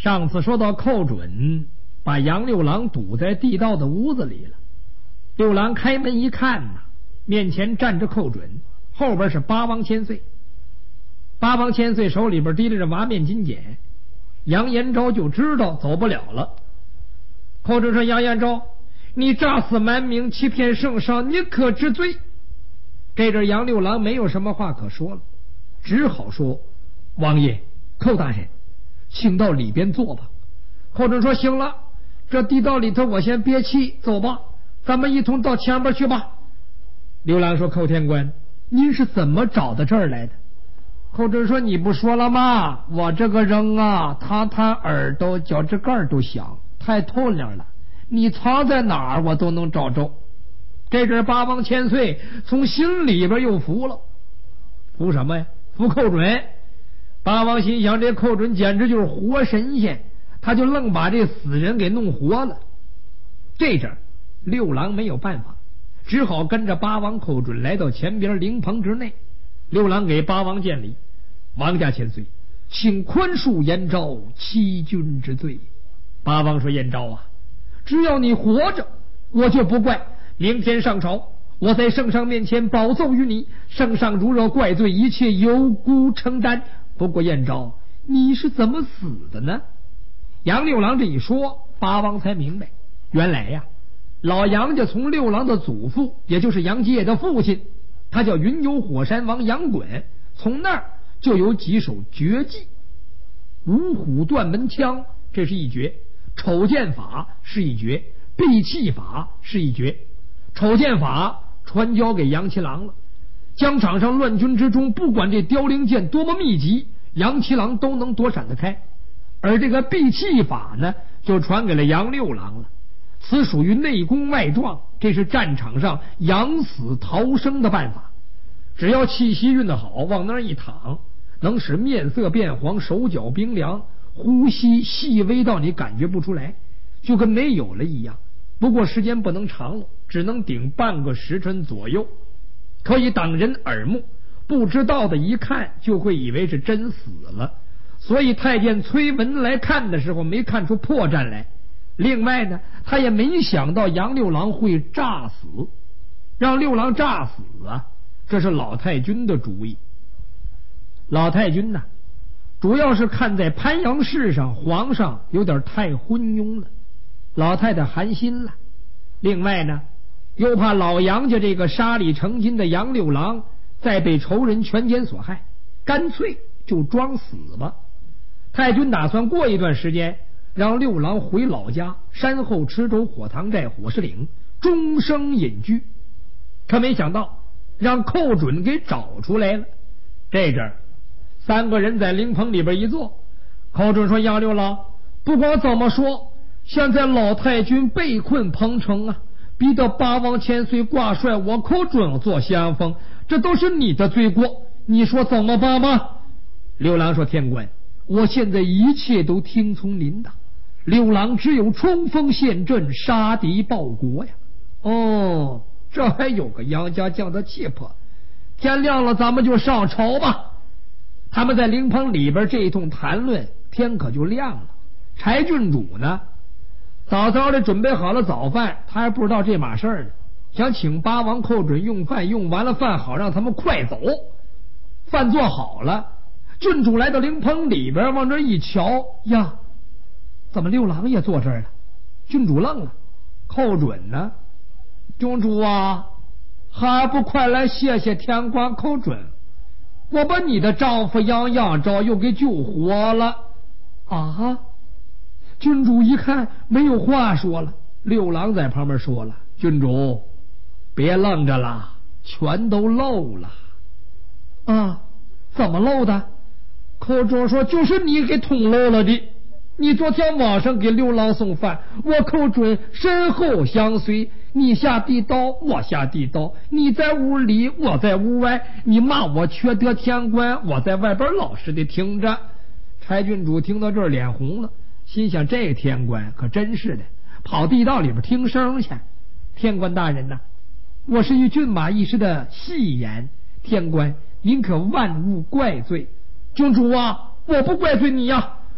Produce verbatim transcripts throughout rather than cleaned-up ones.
上次说到寇准把杨六郎堵在地道的屋子里了，六郎开门一看呐，面前站着寇准，后边是八王千岁。八王千岁手里边提着着麻面金锏，杨延昭就知道走不了了。寇准说：“杨延昭，你诈死瞒名，欺骗圣上，你可知罪？”这阵杨六郎没有什么话可说了，只好说：“王爷，寇大人，请到里边坐吧。”寇准说：“行了，这地道里头我先憋气，走吧，咱们一同到前边去吧。”六郎说：“寇天官，您是怎么找到这儿来的？”寇准说：“你不说了吗？我这个人啊，他他耳朵脚趾盖都响，太透亮了，你藏在哪儿我都能找着。”这阵八王千岁从心里边又服了，服什么呀？服寇准。八王心想，这寇准简直就是活神仙，他就愣把这死人给弄活了。这阵六郎没有办法，只好跟着八王寇准来到前边灵棚之内。六郎给八王见礼：“王家千岁，请宽恕延昭欺君之罪。”八王说：“延昭啊，只要你活着，我就不怪。明天上朝，我在圣上面前保奏于你，圣上如若怪罪，一切由孤承担。不过延昭，你是怎么死的呢？”杨六郎这一说，八王才明白，原来呀，老杨家从六郎的祖父，也就是杨继业的父亲，他叫云游火山王杨衮，从那儿就有几手绝技。五虎断门枪这是一绝，丑剑法是一绝，闭气法是一绝。丑剑法传交给杨七郎了，疆场上乱军之中，不管这凋零剑多么密集，杨七郎都能躲闪得开。而这个闭气法呢，就传给了杨六郎了。此属于内功外壮，这是战场上养死逃生的办法。只要气息运得好，往那儿一躺，能使面色变黄，手脚冰凉，呼吸细微到你感觉不出来，就跟没有了一样。不过时间不能长了，只能顶半个时辰左右，可以挡人耳目，不知道的一看就会以为是真死了。所以太监崔文来看的时候没看出破绽来。另外呢，他也没想到杨六郎会诈死，让六郎诈死啊，这是老太君的主意。老太君呢，主要是看在潘阳事上皇上有点太昏庸了，老太太寒心了。另外呢，又怕老杨家这个杀李成金的杨六郎再被仇人全歼所害，干脆就装死吧。太君打算过一段时间让六郎回老家山后池州火塘寨火石岭终生隐居，可没想到让寇准给找出来了。这阵三个人在灵棚里边一坐，寇准说：“杨六郎，不管怎么说，现在老太君被困彭城啊，逼得八王千岁挂帅我寇准做先锋，这都是你的罪过，你说怎么办吗？”六郎说：“天官，我现在一切都听从您的，六郎只有冲锋陷阵，杀敌报国呀。”哦，这还有个杨家将的气魄。天亮了，咱们就上朝吧。他们在灵棚里边这一通谈论，天可就亮了。柴郡主呢，早早的准备好了早饭，他还不知道这码事儿呢，想请八王寇准用饭，用完了饭好让他们快走。饭做好了，郡主来到灵棚里边，往这一瞧，呀，怎么六郎也坐这儿了？郡主愣了。寇准呢？郡主啊，还不快来谢谢天官寇准，我把你的丈夫杨阳昭又给救活了啊！郡主一看没有话说了。六郎在旁边说了：“郡主别愣着了，全都漏了啊！”怎么漏的？寇准说：“就是你给捅漏了的。你昨天晚上给六郎送饭，我寇准身后相随，你下地道，我下地道，你在屋里，我在屋外，你骂我缺德天官，我在外边老实的听着。”柴郡主听到这儿脸红了，心想这天官可真是的，跑地道里边听声去。天官大人呐、啊，我是一骏马一时的戏言，天官您可万勿怪罪。郡主啊，我不怪罪你呀、啊，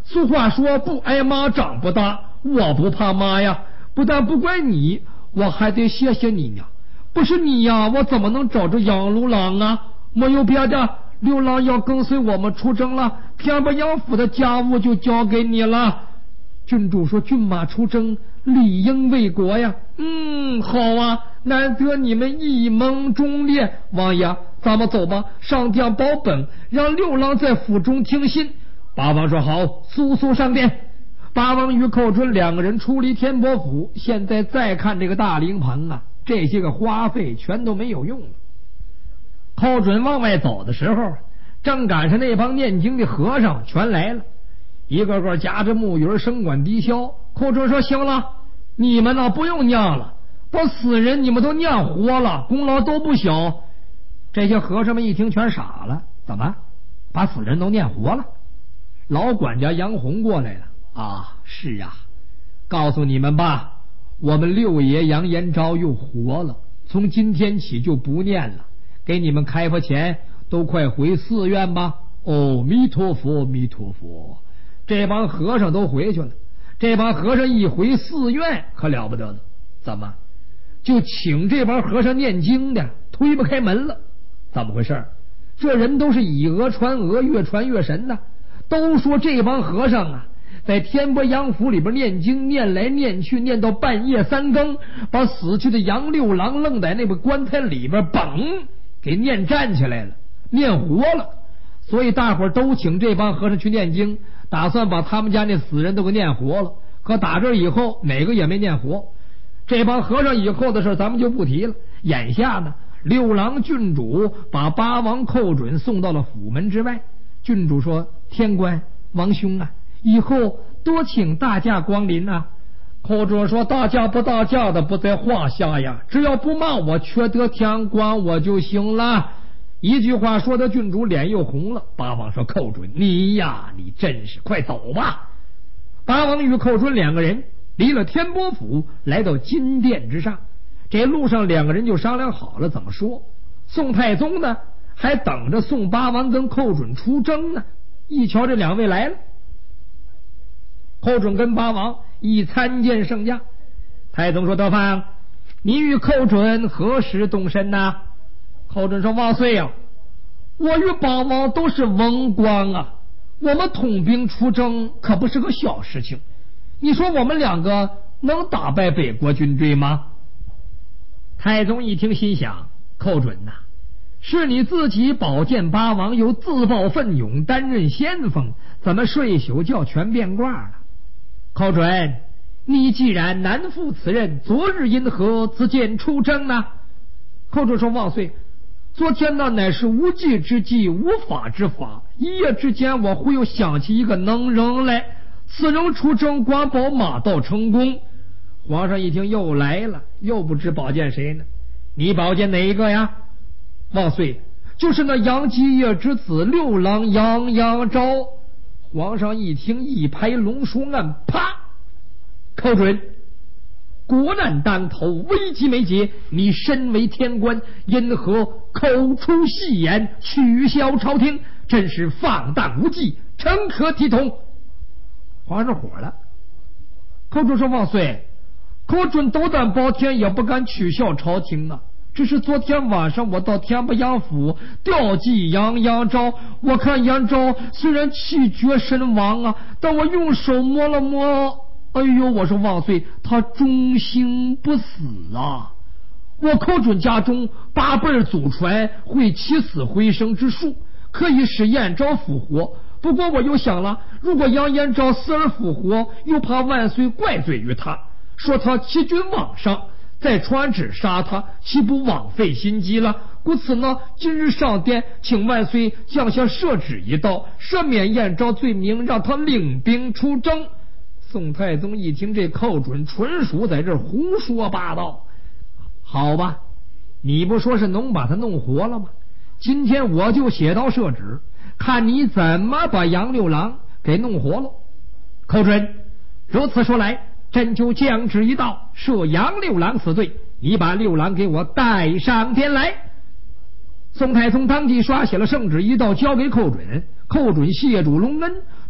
俗话说不挨骂长不大，我不怕骂呀，不但不怪你，我还得谢谢你呢。不是你呀，我怎么能找着杨六郎啊？没有别的，六郎要跟随我们出征了，天不杨府的家务就交给你了。郡主说：“骏马出征，理应为国呀。”嗯，好啊，难得你们一盟忠烈，王爷，咱们走吧，上殿保本，让六郎在府中听信。八王说：“好，速速上殿。”八王与寇准两个人出离天伯府，现在再看这个大灵棚啊，这些个花费全都没有用了。寇准往外走的时候，正赶上那帮念经的和尚全来了，一个个夹着木鱼声管低消。寇准说：“行了，你们呢不用念了，把死人你们都念活了，功劳都不小。”这些和尚们一听全傻了，怎么把死人都念活了？老管家杨洪过来了啊，是啊，告诉你们吧，我们六爷杨延昭又活了，从今天起就不念了，给你们开发钱，都快回寺院吧。哦，弥陀佛，弥陀佛。这帮和尚都回去了。这帮和尚一回寺院可了不得了，怎么就请这帮和尚念经的推不开门了？怎么回事？这人都是以讹传讹，越传越神呐。都说这帮和尚啊，在天波杨府里边念经，念来念去，念到半夜三更，把死去的杨六郎愣在那个棺材里边，嘣给念站起来了，念活了。所以大伙儿都请这帮和尚去念经，打算把他们家那死人都给念活了。可打这以后哪个也没念活。这帮和尚以后的事咱们就不提了。眼下呢，六郎郡主把八王寇准送到了府门之外。郡主说：“天官王兄啊，以后多请大驾光临啊。”寇准说：“大驾不大驾的不在话下呀，只要不骂我缺德天官我就行了。”一句话说的郡主脸又红了。八王说：“寇准，你呀，你真是快走吧。”八王与寇准两个人离了天波府，来到金殿之上。这路上两个人就商量好了怎么说。宋太宗呢，还等着宋八王跟寇准出征呢。一瞧这两位来了，寇准跟八王一参见圣驾。太宗说：“德芳，你与寇准何时动身呢？”寇准说：“万岁啊，我与八王都是文官啊，我们统兵出征可不是个小事情。你说我们两个能打败北国军队吗？”太宗一听心想：寇准呐、啊，是你自己保荐八王，又自报奋勇担任先锋，怎么睡宿觉全变卦了？寇准，你既然难负此任，昨日因何自荐出征呢？寇准说：“万岁，昨天那乃是无计之计，无法之法。一夜之间，我忽又想起一个能人来，此人出征，管保马到成功。”皇上一听又来了，又不知保荐谁呢？你保荐哪一个呀？万岁，就是那杨继业之子六郎杨阳昭。皇上一听一拍龙书案，啪！寇准，国难当头，危机没解，你身为天官，因何口出戏言，取笑朝廷，真是放荡无忌，成何体统？皇上火了。寇准说：“万岁，寇准斗胆包天，也不敢取笑朝廷啊。只是昨天晚上我到天不杨府调祭杨阳昭，我看杨昭虽然气绝身亡啊，但我用手摸了摸，哎呦，我说万岁，他终心不死啊！我寇准家中八辈祖传会起死回生之术，可以使燕昭复活。不过我又想了，如果杨延昭死而复活，又怕万岁怪罪于他，说他欺君罔上，再传旨杀他，岂不枉费心机了？故此呢，今日上殿，请万岁降下赦旨一道，赦免燕昭罪名，让他领兵出征。宋太宗一听这寇准纯属在这胡说八道。好吧，你不说是能把他弄活了吗？今天我就写道赦旨，看你怎么把杨六郎给弄活了。寇准，如此说来，朕就降旨一道，赦杨六郎死罪，你把六郎给我带上殿来。宋太宗当即刷写了圣旨一道，交给寇准。寇准谢主隆恩，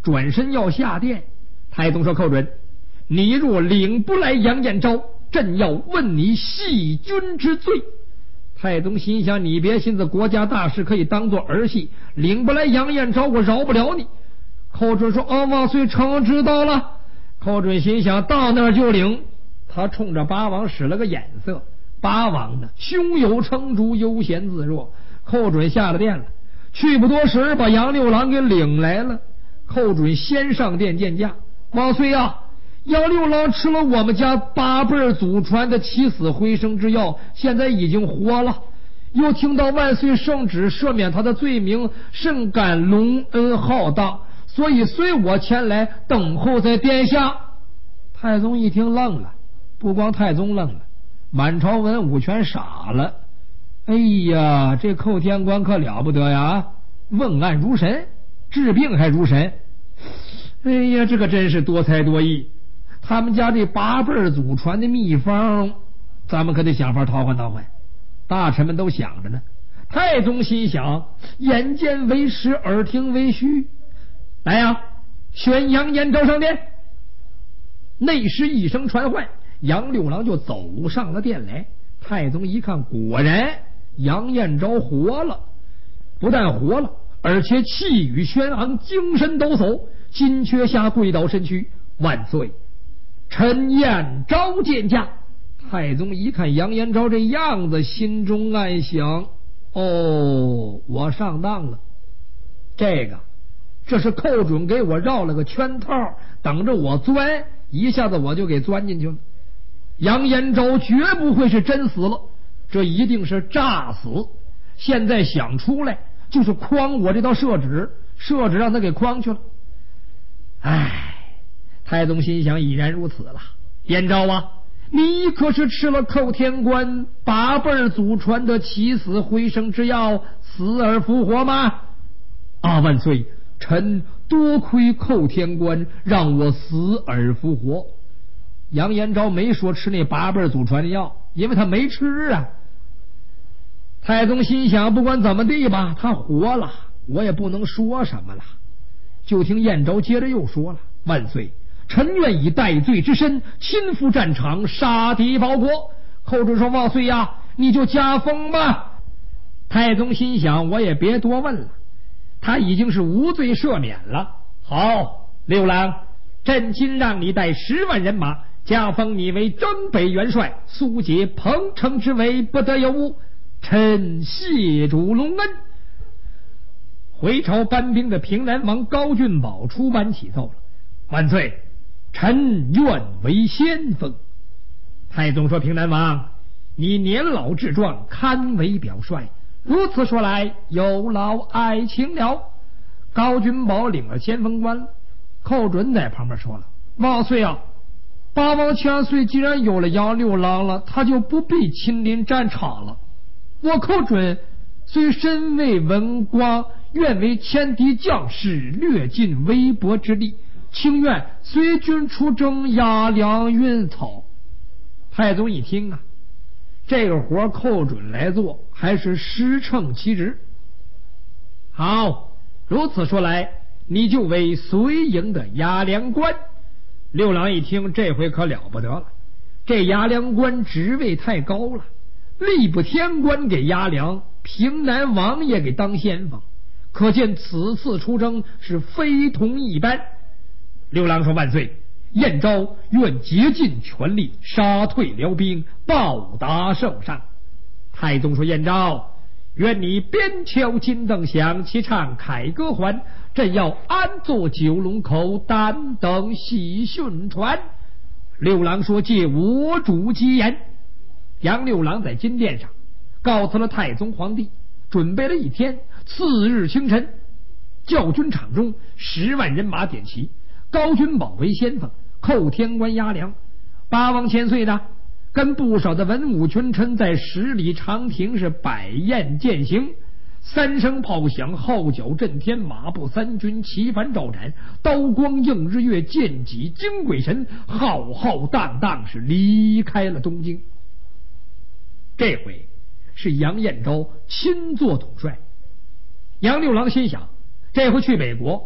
转身要下殿。太宗说：“寇准，你若领不来杨延昭，朕要问你弑君之罪。”太宗心想：你别寻思国家大事可以当做儿戏，领不来杨延昭，我饶不了你。寇准说：“哦，万岁，臣知道了。”寇准心想：到那儿就领。他冲着八王使了个眼色。八王呢，胸有成竹，悠闲自若。寇准下了殿了，去不多时，把杨六郎给领来了。寇准先上殿见驾：“万岁啊，杨六郎吃了我们家八辈祖传的起死回生之药，现在已经活了。又听到万岁圣旨赦免他的罪名，甚感隆恩浩荡，所以随我前来等候在殿下。”太宗一听愣了，不光太宗愣了，满朝文武全傻了。哎呀，这寇天官可了不得呀，问案如神，治病还如神。哎呀，这个真是多才多艺。他们家这八辈祖传的秘方，咱们可得想法讨换讨换。大臣们都想着呢。太宗心想：眼见为实，耳听为虚。来呀，宣杨延昭上殿。内侍一声传唤，杨六郎就走上了殿来。太宗一看，果然杨延昭活了，不但活了，而且气宇轩昂，精神抖擞。金阙下跪倒身躯：“万岁，臣延昭见驾。”太宗一看杨延昭这样子，心中暗想：哦，我上当了。这个这是寇准给我绕了个圈套，等着我钻，一下子我就给钻进去了。杨延昭绝不会是真死了，这一定是诈死。现在想出来就是诓我这道圣旨，圣旨让他给诓去了。唉，太宗心想：已然如此了。延昭啊，你可是吃了寇天官八辈祖传的起死回生之药，死而复活吗？啊，万岁，臣多亏寇天官让我死而复活。杨延昭没说吃那八辈祖传的药，因为他没吃啊。太宗心想：不管怎么地吧，他活了，我也不能说什么了。就听延昭接着又说了：万岁，臣愿以戴罪之身亲赴战场，杀敌报国。寇准说：万岁呀，你就加封吧。太宗心想：我也别多问了，他已经是无罪赦免了。好，六郎，朕今让你带十万人马，加封你为征北元帅，速解彭城之围，不得有误。臣谢主隆恩。回朝搬兵的平南王高俊宝出班启奏了：万岁，臣愿为先锋。太宗说：平南王，你年老志壮，堪为表率，如此说来，有劳爱卿了。高君宝领了先锋官了。寇准在旁边说了：万岁啊，八王千岁既然有了杨六郎了，他就不必亲临战场了。我寇准虽身为文官，愿为前敌将士，略尽微薄之力，情愿随军出征，压粮运草。太宗一听啊，这个活寇准来做，还是实称其职。好，如此说来，你就为随营的押粮官。六郎一听，这回可了不得了，这押粮官职位太高了，吏部天官给押粮，平南王爷给当先锋，可见此次出征是非同一般。六郎说：万岁，燕昭愿竭尽全力，杀退辽兵，报答圣上。太宗说：燕昭，愿你边敲金灯响，齐唱凯歌还，朕要安坐九龙口，单等喜讯传。六郎说：借我主吉言。杨六郎在金殿上告辞了太宗皇帝，准备了一天。次日清晨，教军场中十万人马点齐，高君宝为先锋，寇天官押粮。八王千岁呢，跟不少的文武群臣在十里长亭是摆宴饯行。三声炮响，号角震天，马步三军齐帆招展，刀光映日月，剑戟惊鬼神，浩浩荡荡是离开了东京。这回是杨彦昭亲做统帅。杨六郎心想，这回去北国，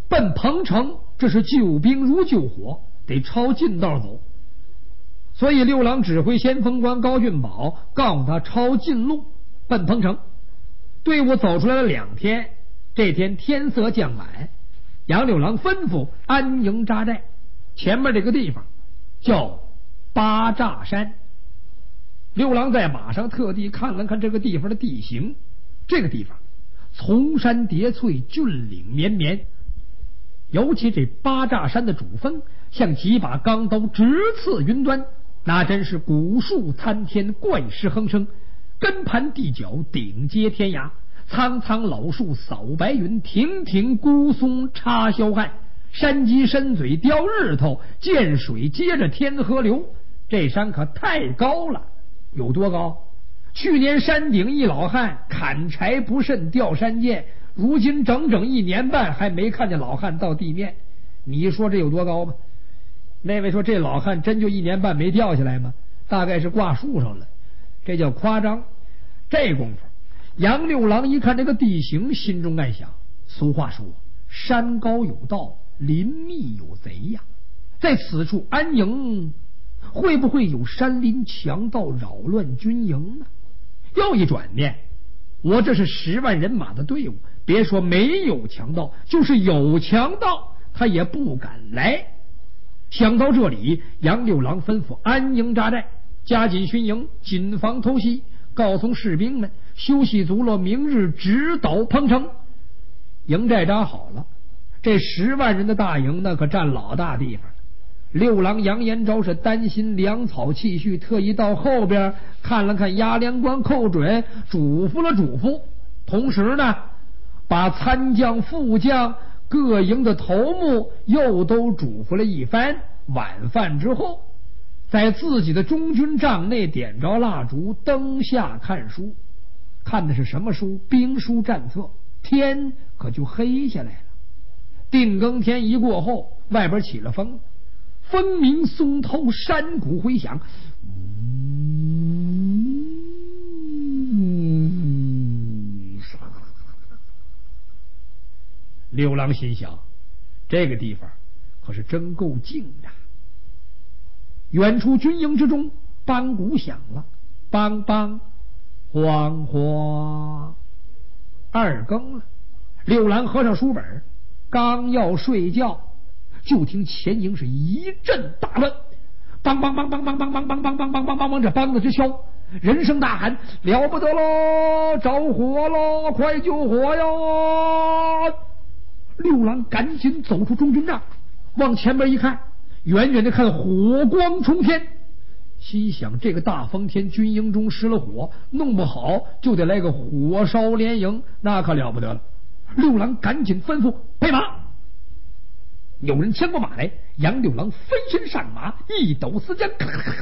奔彭城，这是救兵如救火，得朝近道走。所以六郎指挥先锋官高俊宝告诉他抄近路奔彭城。队伍走出来了两天，这天天色将晚，杨六郎吩咐安营扎寨。前面这个地方叫八栅山。六郎在马上特地看了看这个地方的地形，这个地方丛山叠翠，峻岭绵绵，尤其这八栅山的主峰像几把钢刀直刺云端，那真是古树参天，怪石横生，根盘地角，顶接天涯。苍苍老树扫白云，亭亭孤松插霄汉。山鸡深嘴叼日头，涧水接着天河流。这山可太高了，有多高？去年山顶一老汉砍柴不慎掉山涧，如今整整一年半还没看见老汉到地面。你说这有多高吗？那位说这老汉真就一年半没掉下来吗？大概是挂树上了，这叫夸张。这功夫杨六郎一看这个地形，心中暗想，俗话说山高有道，林密有贼呀，在此处安营，会不会有山林强盗扰乱军营呢？又一转念，我这是十万人马的队伍，别说没有强盗，就是有强盗他也不敢来。想到这里，杨六郎吩咐安营扎寨，加紧巡营，谨防偷袭，告诉士兵们休息足了，明日直捣彭城。营寨扎好了，这十万人的大营那可占老大地方了。六郎杨延昭是担心粮草气序，特意到后边看了看押粮官寇准，嘱咐了嘱咐，同时呢把参将副将各营的头目又都嘱咐了一番。晚饭之后，在自己的中军帐内点着蜡烛，灯下看书。看的是什么书？兵书战策。天可就黑下来了。定更天一过后，外边起了风，风鸣松涛，山谷回响。六郎心想，这个地方可是真够静的。远处军营之中，梆鼓响了，梆梆，慌慌，二更了。六郎合上书本，刚要睡觉，就听前营是一阵大乱，梆梆梆梆梆梆梆梆梆梆梆梆梆梆，这梆子直敲，人声大喊：了不得喽，着火喽，快救火呀！六郎赶紧走出中军帐，往前边一看，远远的看火光冲天，心想这个大风天军营中失了火，弄不好就得来个火烧连营，那可了不得了。六郎赶紧吩咐备马。有人牵过马来，杨六郎飞身上马，一抖丝缰，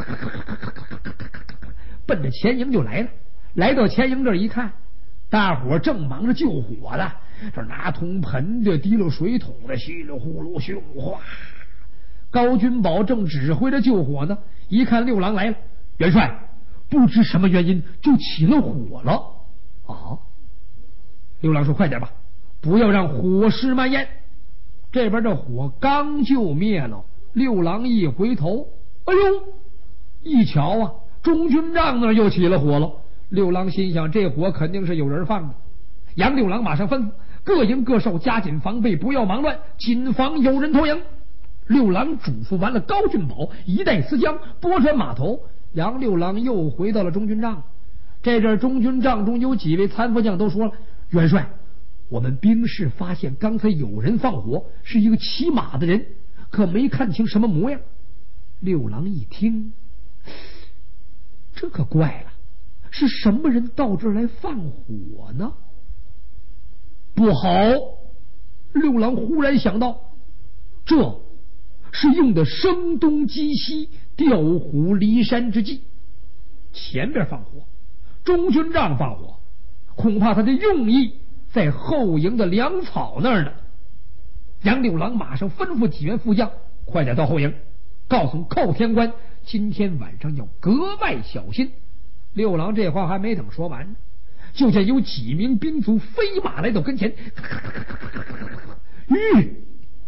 奔着前营就来了。来到前营这一看，大伙正忙着救火呢，这拿铜盆的提溜水桶的，稀里呼噜咻哗。高君宝正指挥着救火呢，一看六郎来了，元帅不知什么原因就起了火了啊！六郎说：“快点吧，不要让火势蔓延。”这边这火刚就灭了，六郎一回头，哎呦，一瞧啊，中军帐那又起了火了。六郎心想，这火肯定是有人放的。杨六郎马上吩咐各营各哨加紧防备，不要忙乱，谨防有人偷营。六郎嘱咐完了高俊宝，一带丝缰，拨转马头，杨六郎又回到了中军帐。这阵中军帐中有几位参谋将都说了：“元帅，我们兵士发现刚才有人放火，是一个骑马的人，可没看清什么模样。”六郎一听，这可怪了，是什么人到这儿来放火呢？不好！六郎忽然想到，这是用的声东击西、调虎离山之计。前边放火，中军帐放火，恐怕他的用意在后营的粮草那儿呢。杨六郎马上吩咐几员副将，快点到后营，告诉寇天官，今天晚上要格外小心。六郎这话还没等说完，就见有几名兵卒飞马来到跟前，吁，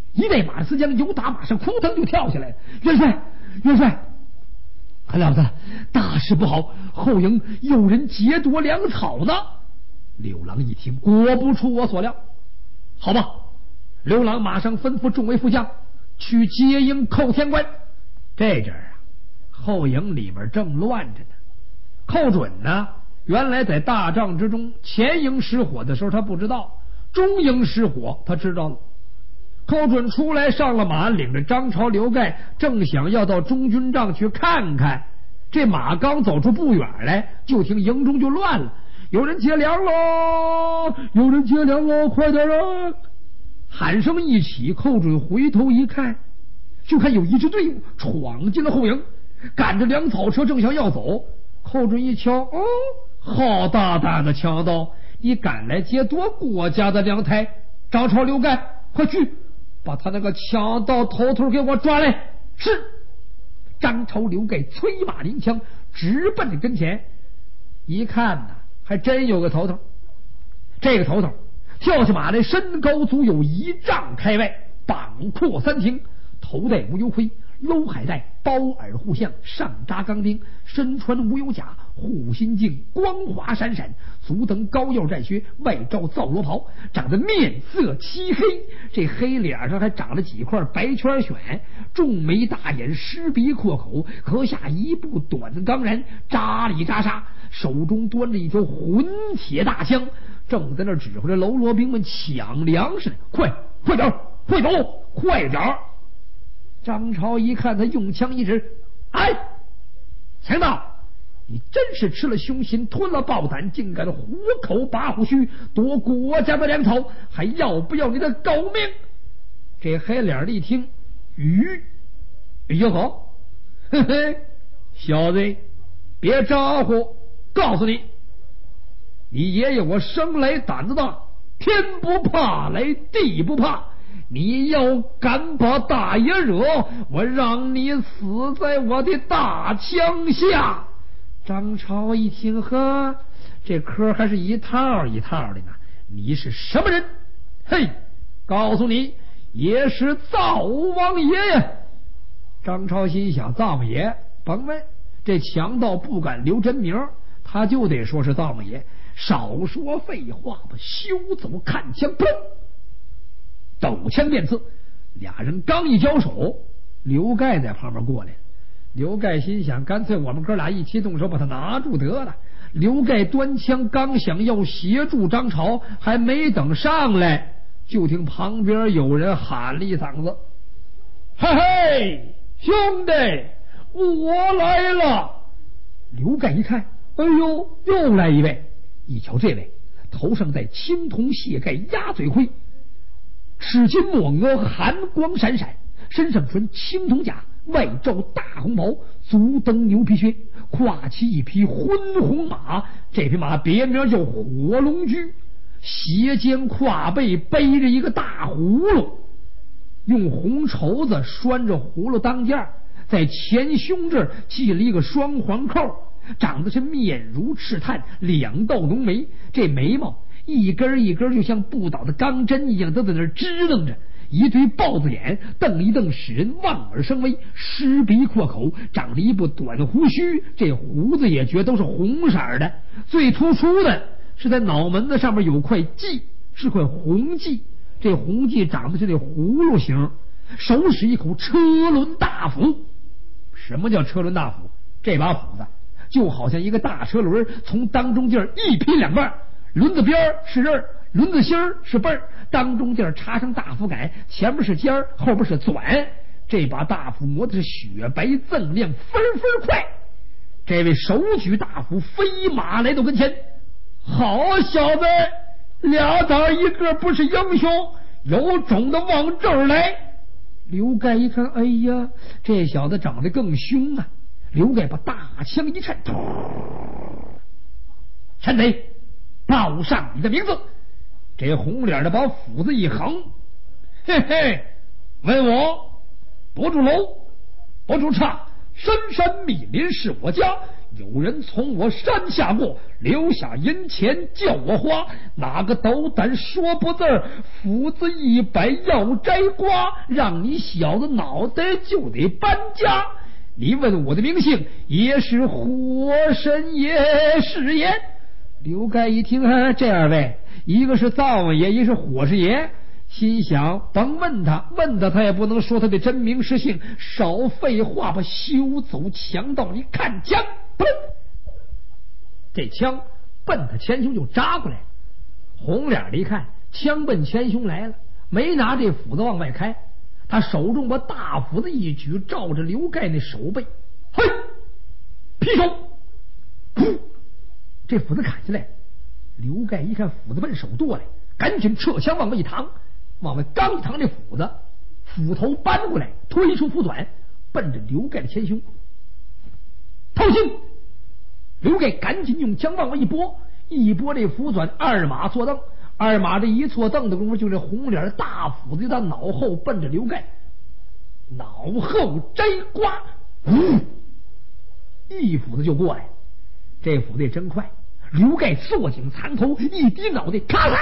一带马四将由打马上扑腾就跳下来。元帅，元帅，可了不得，大事不好，后营有人劫夺粮草呢。刘郎一听，果不出我所料。好吧，刘郎马上吩咐众位副将去接应寇天关。这阵儿啊，后营里边正乱着呢。寇准呢，原来在大帐之中，前营失火的时候他不知道，中营失火他知道了。寇准出来上了马，领着张超、刘盖，正想要到中军帐去看看，这马刚走出不远来，就听营中就乱了。有人劫粮喽！有人劫粮喽！快点啊！喊声一起，寇准回头一看，就看有一支队伍闯进了后营，赶着粮草车正想要走。寇准一瞧，哦，好大胆的强盗！你敢来劫夺国家的粮台！张超、刘盖，快去把他那个强盗头头给我抓来！是。张超、刘盖催马鸣枪，直奔着跟前。一看呐，还真有个头头。这个头头跳下马来，身高足有一丈开外，膀阔三庭，头戴无忧盔，镂海带，包耳护项，上扎钢钉，身穿无忧甲，护心镜，光华闪闪，足蹬高腰战靴，外罩皂罗袍，长得面色漆黑，这黑脸上还长了几块白圈癣，重眉大眼，湿鼻阔口，颌下一部短钢髯，扎里扎沙，手中端着一条混铁大枪，正在那指挥着喽啰兵们抢粮食。快快点，快走，快点！张超一看，他用枪一指，哎，强盗，你真是吃了凶心，吞了豹胆，竟敢虎口拔虎须，夺国家的粮草，还要不要你的狗命？这黑脸的一听，吁，哟好，嘿嘿，小子，别招呼，告诉你，你爷爷我生来胆子大，天不怕雷，地不怕。你要敢把大爷惹，我让你死在我的大枪下。张超一听，呵，这嗑还是一套一套的呢。你是什么人？嘿，告诉你，也是灶王爷呀。张超心想，灶王爷甭问，这强盗不敢留真名，他就得说是灶王爷。少说废话吧，休走看枪，砰！抖枪便刺，俩人刚一交手，刘盖在旁边过来。刘盖心想，干脆我们哥俩一起动手把他拿住得了。刘盖端枪刚想要协助张朝，还没等上来，就听旁边有人喊了一嗓子：嘿嘿，兄弟，我来了！刘盖一看，哎呦，又来一位。一瞧这位头上戴青铜卸盖鸭嘴盔，赤金抹额，寒光闪闪，身上穿青铜甲，外罩大红袍，足蹬牛皮靴，跨骑一匹昏红马，这匹马别名叫火龙驹，斜肩挎背背着一个大葫芦，用红绸子拴着葫芦当件，在前胸这儿系了一个双环扣，长得是面如赤炭，两道浓眉，这眉毛一根一根就像不倒的钢针一样，都在那支棱着，一对豹子眼瞪一瞪，使人望而生威，湿鼻阔口，长了一部短胡须，这胡子也觉都是红色的，最突出的是在脑门子上面有块髻，是块红髻，这红髻长得是这葫芦形，手使一口车轮大斧。什么叫车轮大斧？这把斧子就好像一个大车轮，从当中间一劈两半，轮子边是刃，轮子芯是背，当中间插上大斧杆，前面是尖，后边是钻。这把大斧磨的是雪白锃亮，分分快。这位手举大斧飞马来到跟前，好小子，俩打一个不是英雄，有种的往这儿来。刘盖一看，哎呀，这小子长得更凶啊！刘盖把大枪一颤，陈贼，报上你的名字。这红脸的把斧子一横，嘿嘿，问我不住楼，不住岔，深山密林是我家， 有人从我山下过，留下银钱叫我花，哪个斗胆说不字儿，斧子一百要摘瓜，让你小子脑袋就得搬家。你问我的名姓，也是火神爷是也。刘盖一听，啊，这二位，一个是灶王爷，一个是火神爷，心想甭问他，问他他也不能说他的真名实姓，少废话吧，休走强盗！你看枪，砰！这枪奔他前胸就扎过来。红脸的一看，枪奔前胸来了，没拿这斧子往外开，他手中把大斧子一举，照着刘盖那手背，嘿，劈手，噗，这斧子砍下来。刘盖一看斧子奔手剁来，赶紧撤枪往外一搪，往外刚一搪，这斧子斧头搬过来，推出斧短，奔着刘盖的前胸。掏心！刘盖赶紧用枪往外一拨，一拨这斧短，二马坐蹬。二马这一坐蹬的功夫，就这红脸大斧子到脑后，奔着刘盖脑后摘刮，呜，一斧子就过来。这斧子也真快，刘盖坐紧残头，一低脑袋，咔嚓，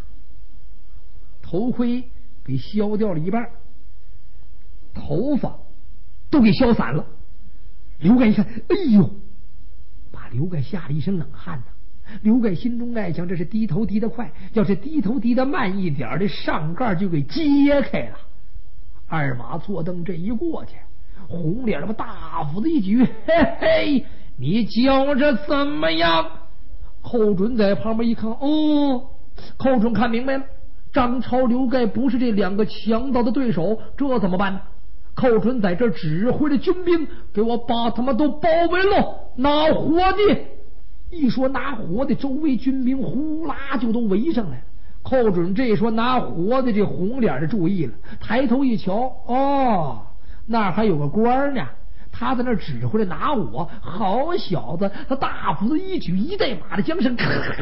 头盔给削掉了一半，头发都给削散了。刘盖一看，哎呦，把刘盖吓了一身冷汗呐。刘盖心中爱想，这是低头低得快，要是低头低得慢一点，这上盖就给揭开了。二马坐蹬这一过去，红脸把大斧子一举，嘿嘿，你觉着怎么样？寇准在旁边一看，哦，寇准看明白了，张超、刘盖不是这两个强盗的对手，这怎么办呢？寇准在这指挥着军兵，给我把他们都包围了，拿火的。一说拿火的，周围军兵呼啦就都围上来了。寇准这说拿火的，这红脸的注意了，抬头一瞧，哦，那还有个官呢，他在那指挥着拿我。好小子，他大斧子一举，一带马的缰绳，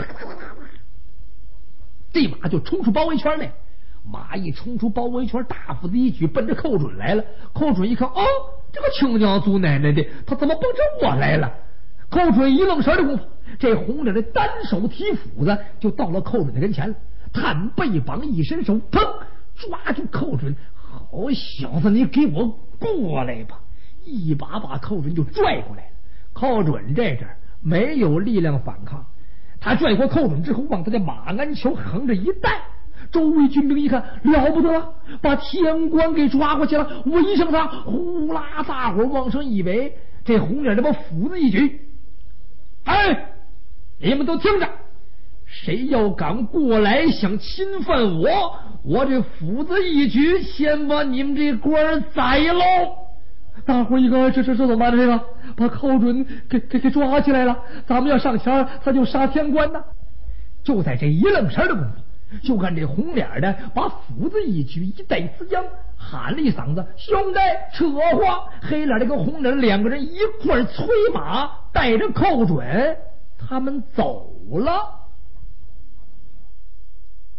这马就冲出包围圈来。马一冲出包围圈，大斧子一举，奔着寇准来了。寇准一看，哦，这个亲娘祖奶奶的，他怎么奔着我来了？寇准一愣神的功夫，这红脸的单手提斧子就到了寇准的跟前了，探背膀一伸手，砰，抓住寇准。好小子，你给我过来吧！一把把寇准就拽过来了。寇准这阵没有力量反抗，他拽过寇准之后，往他的马鞍桥横着一带。周围军兵一看，了不得了，把天官给抓过去了，围上他，呼啦，大伙往上一围。这红脸的把斧子一举，哎，你们都听着，谁要敢过来想侵犯我，我这斧子一举，先把你们这官宰喽！大伙一个，这这这怎么办？这个把寇准给给给抓起来了，咱们要上前，他就杀天官呢。就在这一愣神的功夫，就看这红脸的把斧子一举，一带刺缰，喊了一嗓子：“兄弟，扯话！”黑脸的跟红脸两个人一块催马，带着寇准，他们走了。